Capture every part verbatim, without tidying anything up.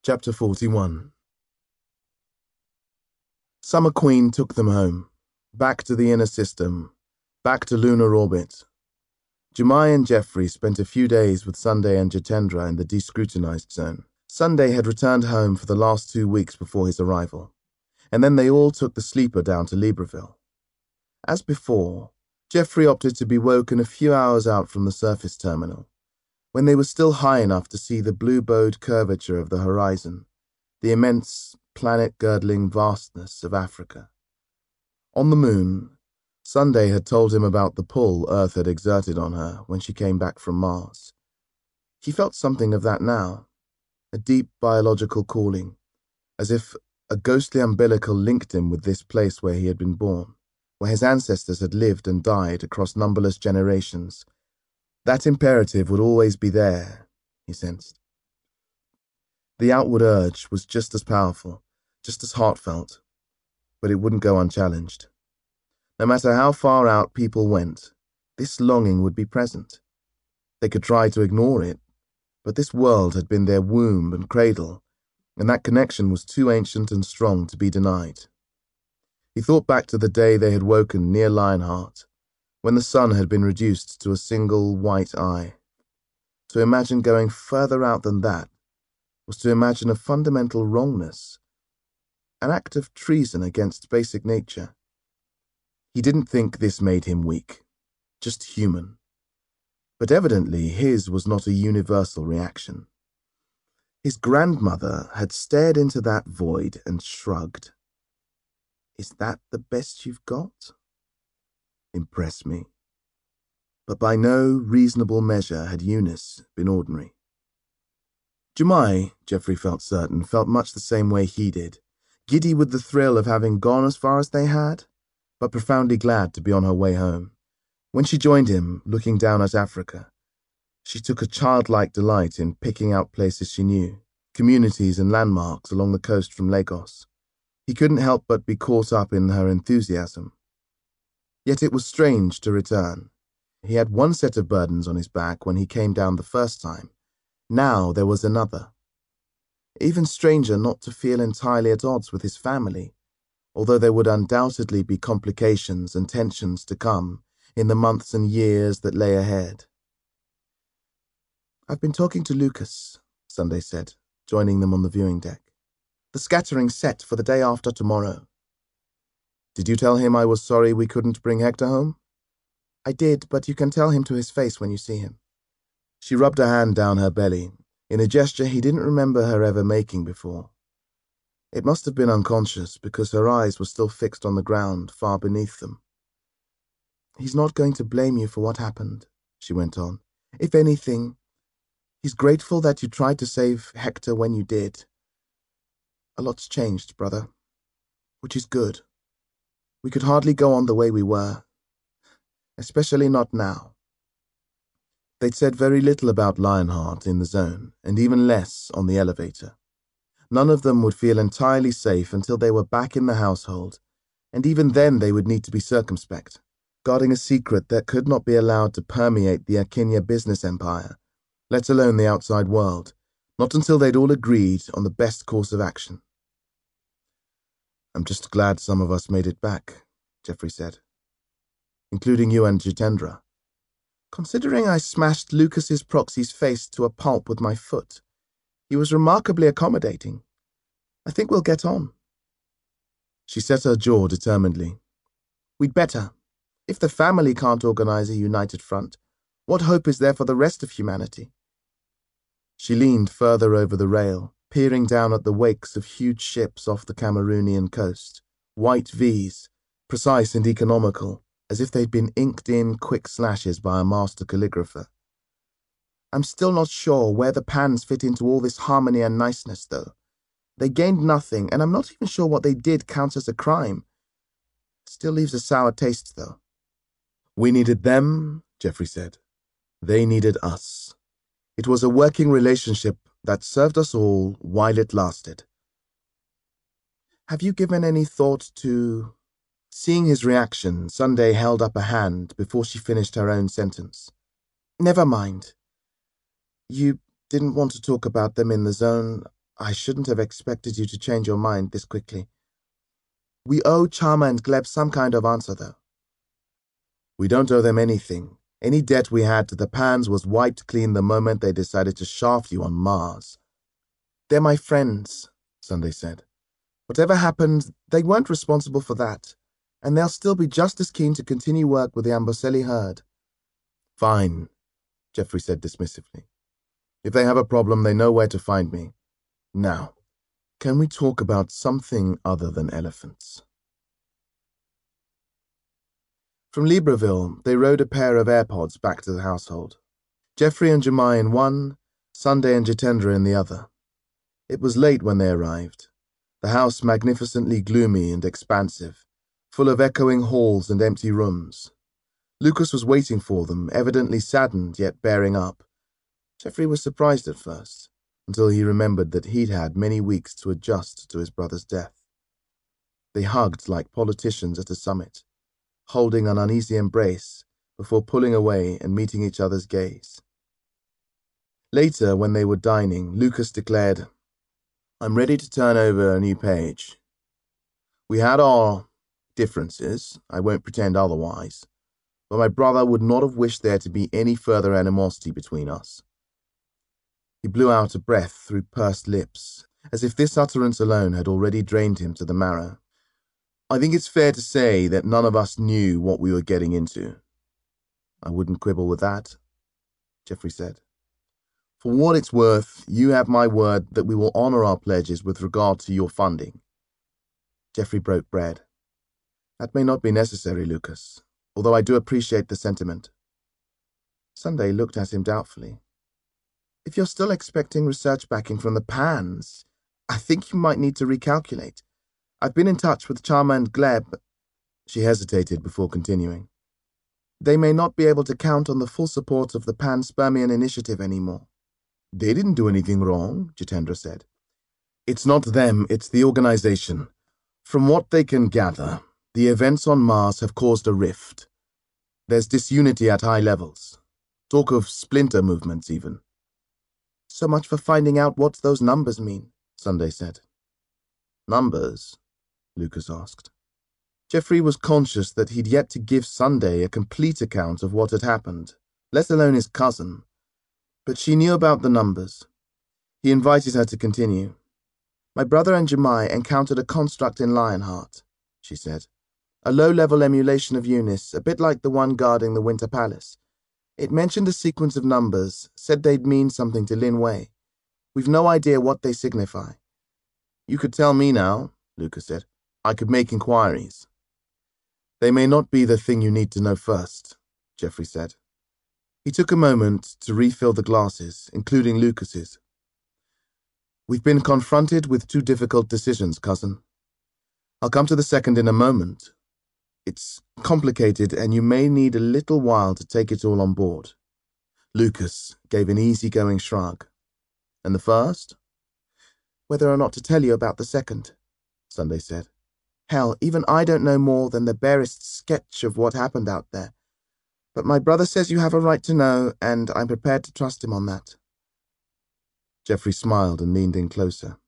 Chapter forty-one. Summer Queen took them home, back to the inner system, back to lunar orbit. Jemai and Geoffrey spent a few days with Sunday and Jitendra in the descrutinized zone. Sunday had returned home for the last two weeks before his arrival, and then they all took the sleeper down to Libreville. As before, Geoffrey opted to be woken a few hours out from the surface terminal, when they were still high enough to see the blue-bowed curvature of the horizon, the immense, planet-girdling vastness of Africa. On the moon, Sunday had told him about the pull Earth had exerted on her when she came back from Mars. He felt something of that now, a deep biological calling, as if a ghostly umbilical linked him with this place where he had been born, where his ancestors had lived and died across numberless generations. That imperative would always be there, he sensed. The outward urge was just as powerful, just as heartfelt, but it wouldn't go unchallenged. No matter how far out people went, this longing would be present. They could try to ignore it, but this world had been their womb and cradle, and that connection was too ancient and strong to be denied. He thought back to the day they had woken near Lionheart, when the sun had been reduced to a single white eye. To imagine going further out than that was to imagine a fundamental wrongness, an act of treason against basic nature. He didn't think this made him weak, just human. But evidently his was not a universal reaction. His grandmother had stared into that void and shrugged. Is that the best you've got? Impress me. But by no reasonable measure had Eunice been ordinary. Jemai, Geoffrey felt certain, felt much the same way he did, giddy with the thrill of having gone as far as they had, but profoundly glad to be on her way home. When she joined him, looking down at Africa, she took a childlike delight in picking out places she knew, communities and landmarks along the coast from Lagos. He couldn't help but be caught up in her enthusiasm. Yet it was strange to return. He had one set of burdens on his back when he came down the first time. Now there was another. Even stranger not to feel entirely at odds with his family, although there would undoubtedly be complications and tensions to come in the months and years that lay ahead. I've been talking to Lucas, Sunday said, joining them on the viewing deck. The scattering's set for the day after tomorrow. Did you tell him I was sorry we couldn't bring Hector home? I did, but you can tell him to his face when you see him. She rubbed her hand down her belly, in a gesture he didn't remember her ever making before. It must have been unconscious, because her eyes were still fixed on the ground far beneath them. He's not going to blame you for what happened, she went on. If anything, he's grateful that you tried to save Hector when you did. A lot's changed, brother, which is good. We could hardly go on the way we were, especially not now. They'd said very little about Lionheart in the zone, and even less on the elevator. None of them would feel entirely safe until they were back in the household, and even then they would need to be circumspect, guarding a secret that could not be allowed to permeate the Akinya business empire, let alone the outside world, not until they'd all agreed on the best course of action. I'm just glad some of us made it back, Geoffrey said. Including you and Jitendra. Considering I smashed Lucas's proxy's face to a pulp with my foot, he was remarkably accommodating. I think we'll get on. She set her jaw determinedly. We'd better. If the family can't organize a united front, what hope is there for the rest of humanity? She leaned further over the rail, peering down at the wakes of huge ships off the Cameroonian coast, white V's, precise and economical, as if they'd been inked in quick slashes by a master calligrapher. I'm still not sure where the Pans fit into all this harmony and niceness, though. They gained nothing, and I'm not even sure what they did counts as a crime. Still leaves a sour taste, though. We needed them, Geoffrey said. They needed us. It was a working relationship that served us all while it lasted. Have you given any thought to... Seeing his reaction, Sunday held up a hand before she finished her own sentence. Never mind. You didn't want to talk about them in the zone. I shouldn't have expected you to change your mind this quickly. We owe Charma and Gleb some kind of answer, though. We don't owe them anything. Any debt we had to the Pans was wiped clean the moment they decided to shaft you on Mars. They're my friends, Sunday said. Whatever happened, they weren't responsible for that, and they'll still be just as keen to continue work with the Amboseli herd. Fine, Jeffrey said dismissively. If they have a problem, they know where to find me. Now, can we talk about something other than elephants? From Libreville, they rode a pair of AirPods back to the household. Jeffrey and Jemai in one, Sunday and Jitendra in the other. It was late when they arrived, the house magnificently gloomy and expansive, full of echoing halls and empty rooms. Lucas was waiting for them, evidently saddened yet bearing up. Jeffrey was surprised at first, until he remembered that he'd had many weeks to adjust to his brother's death. They hugged like politicians at a summit, holding an uneasy embrace before pulling away and meeting each other's gaze. Later, when they were dining, Lucas declared, I'm ready to turn over a new page. We had our differences, I won't pretend otherwise, but my brother would not have wished there to be any further animosity between us. He blew out a breath through pursed lips, as if this utterance alone had already drained him to the marrow. I think it's fair to say that none of us knew what we were getting into. I wouldn't quibble with that, Jeffrey said. For what it's worth, you have my word that we will honor our pledges with regard to your funding. Jeffrey broke bread. That may not be necessary, Lucas, although I do appreciate the sentiment. Sunday looked at him doubtfully. If you're still expecting research backing from the Pans, I think you might need to recalculate. I've been in touch with Charma and Gleb. She hesitated before continuing. They may not be able to count on the full support of the Panspermian Initiative anymore. They didn't do anything wrong, Jitendra said. It's not them, it's the organization. From what they can gather, the events on Mars have caused a rift. There's disunity at high levels. Talk of splinter movements, even. So much for finding out what those numbers mean, Sunday said. Numbers? Lucas asked. Jeffrey was conscious that he'd yet to give Sunday a complete account of what had happened, let alone his cousin. But she knew about the numbers. He invited her to continue. My brother and Jemai encountered a construct in Lionheart, she said. A low-level emulation of Eunice, a bit like the one guarding the Winter Palace. It mentioned a sequence of numbers, said they'd mean something to Lin Wei. We've no idea what they signify. You could tell me now, Lucas said. I could make inquiries. They may not be the thing you need to know first, Jeffrey said. He took a moment to refill the glasses, including Lucas's. We've been confronted with two difficult decisions, cousin. I'll come to the second in a moment. It's complicated, and you may need a little while to take it all on board. Lucas gave an easygoing shrug. And the first? Whether or not to tell you about the second, Sunday said. Hell, even I don't know more than the barest sketch of what happened out there. But my brother says you have a right to know, and I'm prepared to trust him on that. Jeffrey smiled and leaned in closer.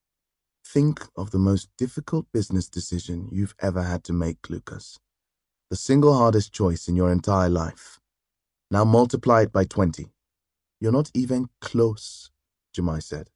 Think of the most difficult business decision you've ever had to make, Lucas. The single hardest choice in your entire life. Now multiply it by twenty. You're not even close, Jemai said.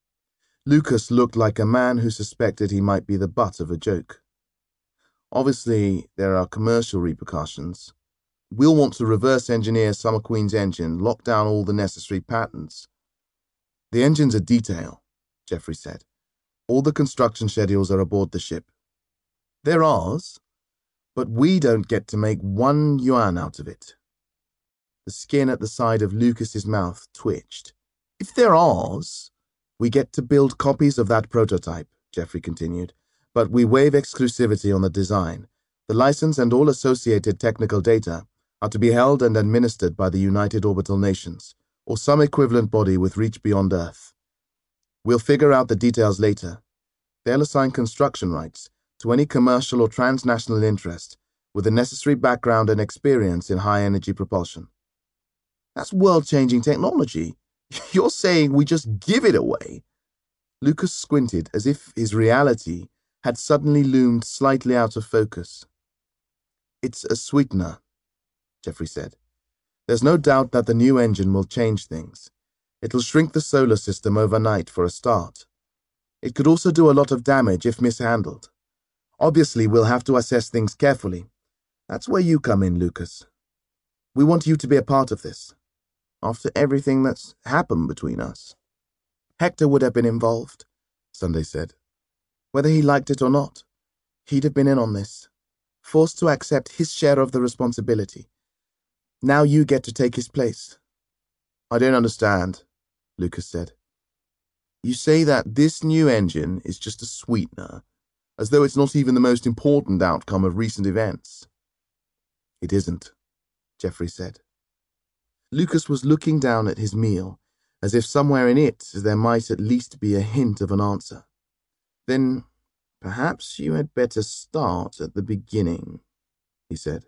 Lucas looked like a man who suspected he might be the butt of a joke. Obviously, there are commercial repercussions. We'll want to reverse engineer Summer Queen's engine, lock down all the necessary patents. The engine's a detail, Jeffrey said. All the construction schedules are aboard the ship. They're ours, but we don't get to make one yuan out of it. The skin at the side of Lucas's mouth twitched. If they're ours, we get to build copies of that prototype, Jeffrey continued, but we waive exclusivity on the design. The license and all associated technical data are to be held and administered by the United Orbital Nations, or some equivalent body with reach beyond Earth. We'll figure out the details later. They'll assign construction rights to any commercial or transnational interest with the necessary background and experience in high-energy propulsion. That's world-changing technology. You're saying we just give it away? Lucas squinted as if his reality had suddenly loomed slightly out of focus. "It's a sweetener," Jeffrey said. "There's no doubt that the new engine will change things. It'll shrink the solar system overnight for a start. It could also do a lot of damage if mishandled. Obviously, we'll have to assess things carefully. That's where you come in, Lucas. We want you to be a part of this. After everything that's happened between us." "Hector would have been involved," Sunday said. "Whether he liked it or not, he'd have been in on this, forced to accept his share of the responsibility. Now you get to take his place." "I don't understand," Lucas said. "You say that this new engine is just a sweetener, as though it's not even the most important outcome of recent events." "It isn't," Jeffrey said. Lucas was looking down at his meal, as if somewhere in it there might at least be a hint of an answer. "Then perhaps you had better start at the beginning," he said.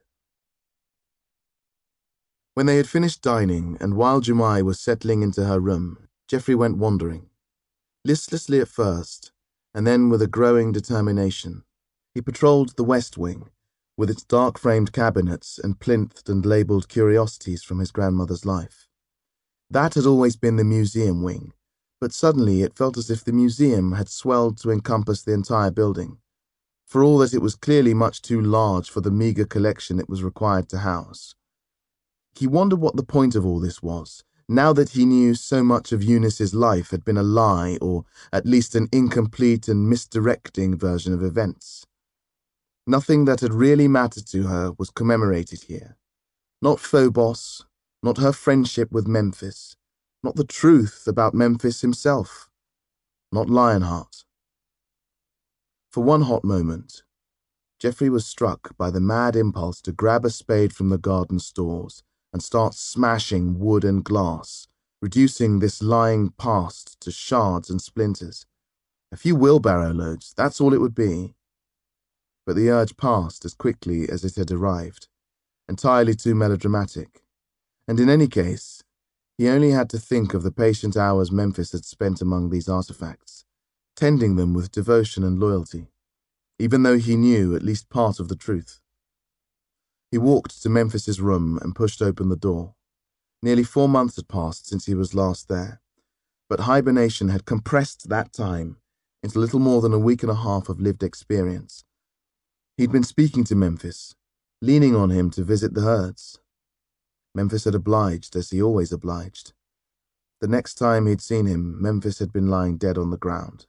When they had finished dining, and while Jemai was settling into her room, Jeffrey went wandering. Listlessly at first, and then with a growing determination. He patrolled the West Wing, with its dark-framed cabinets and plinthed and labelled curiosities from his grandmother's life. That had always been the museum wing, but suddenly it felt as if the museum had swelled to encompass the entire building, for all that it was clearly much too large for the meagre collection it was required to house. He wondered what the point of all this was, now that he knew so much of Eunice's life had been a lie, or at least an incomplete and misdirecting version of events. Nothing that had really mattered to her was commemorated here. Not Phobos, not her friendship with Memphis, not the truth about Memphis himself, not Lionheart. For one hot moment, Jeffrey was struck by the mad impulse to grab a spade from the garden stores and start smashing wood and glass, reducing this lying past to shards and splinters. A few wheelbarrow loads, that's all it would be. But the urge passed as quickly as it had arrived, entirely too melodramatic. And in any case, he only had to think of the patient hours Memphis had spent among these artifacts, tending them with devotion and loyalty, even though he knew at least part of the truth. He walked to Memphis's room and pushed open the door. Nearly four months had passed since he was last there, but hibernation had compressed that time into little more than a week and a half of lived experience. He'd been speaking to Memphis, leaning on him to visit the herds. Memphis had obliged, as he always obliged. The next time he'd seen him, Memphis had been lying dead on the ground.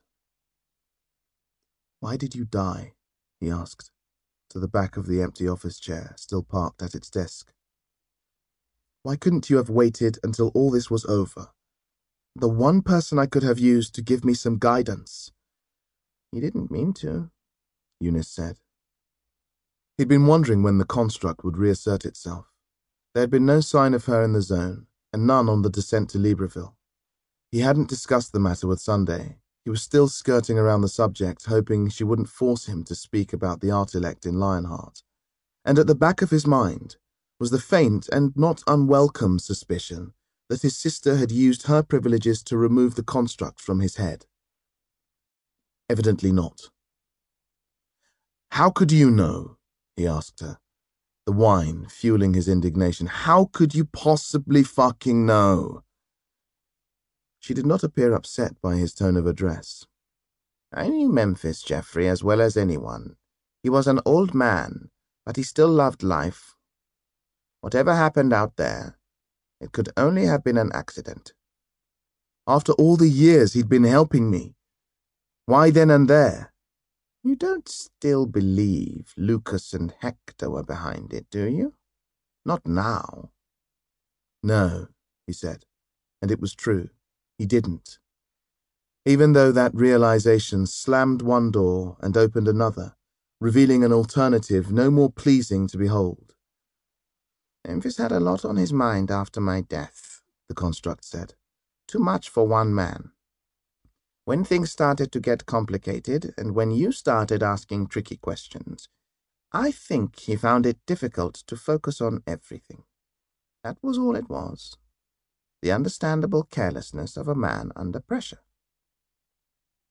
"Why did you die?" he asked, to the back of the empty office chair, still parked at its desk. "Why couldn't you have waited until all this was over? The one person I could have used to give me some guidance." "He didn't mean to," Eunice said. He'd been wondering when the construct would reassert itself. There had been no sign of her in the zone, and none on the descent to Libreville. He hadn't discussed the matter with Sunday. He was still skirting around the subject, hoping she wouldn't force him to speak about the Artilect in Lionheart. And at the back of his mind was the faint and not unwelcome suspicion that his sister had used her privileges to remove the construct from his head. Evidently not. "How could you know?" he asked her, the wine fueling his indignation. "How could you possibly fucking know?" She did not appear upset by his tone of address. "I knew Memphis, Jeffrey, as well as anyone. He was an old man, but he still loved life. Whatever happened out there, it could only have been an accident." "After all the years he'd been helping me, why then and there?" "You don't still believe Lucas and Hector were behind it, do you? Not now." "No," he said, and it was true. He didn't. Even though that realization slammed one door and opened another, revealing an alternative no more pleasing to behold. "Memphis had a lot on his mind after my death," the construct said. "Too much for one man. When things started to get complicated, and when you started asking tricky questions, I think he found it difficult to focus on everything. That was all it was. The understandable carelessness of a man under pressure."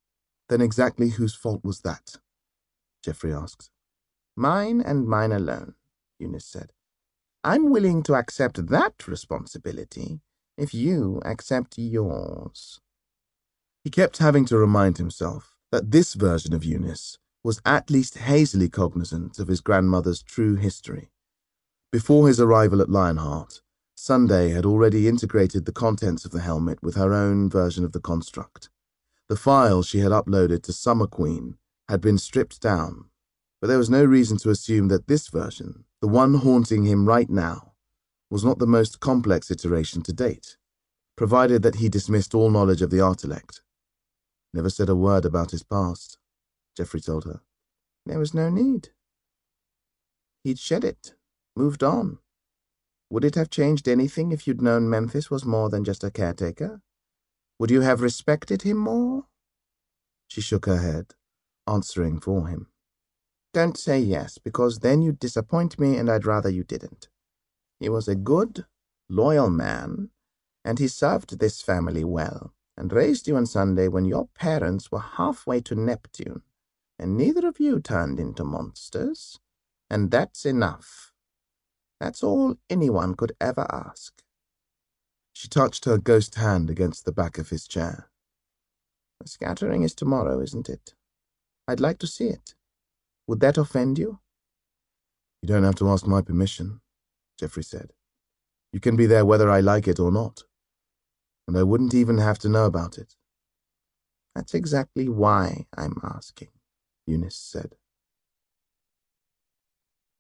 Then exactly whose fault was that? Geoffrey asked. Mine and mine alone, Eunice said. I'm willing to accept that responsibility if you accept yours. He kept having to remind himself that this version of Eunice was at least hazily cognizant of his grandmother's true history. Before his arrival at Lionheart, Sunday had already integrated the contents of the helmet with her own version of the construct. The file she had uploaded to Summer Queen had been stripped down, but there was no reason to assume that this version, the one haunting him right now, was not the most complex iteration to date, provided that he dismissed all knowledge of the Artilect. Never said a word about his past, Geoffrey told her. There was no need. He'd shed it, moved on. Would it have changed anything if you'd known Memphis was more than just a caretaker? Would you have respected him more? She shook her head, answering for him. Don't say yes, because then you'd disappoint me and I'd rather you didn't. He was a good, loyal man, and he served this family well, and raised you on Sunday when your parents were halfway to Neptune, and neither of you turned into monsters, and that's enough. That's all anyone could ever ask. She touched her ghost hand against the back of his chair. The scattering is tomorrow, isn't it? I'd like to see it. Would that offend you? You don't have to ask my permission, Geoffrey said. You can be there whether I like it or not. And I wouldn't even have to know about it. That's exactly why I'm asking, Eunice said.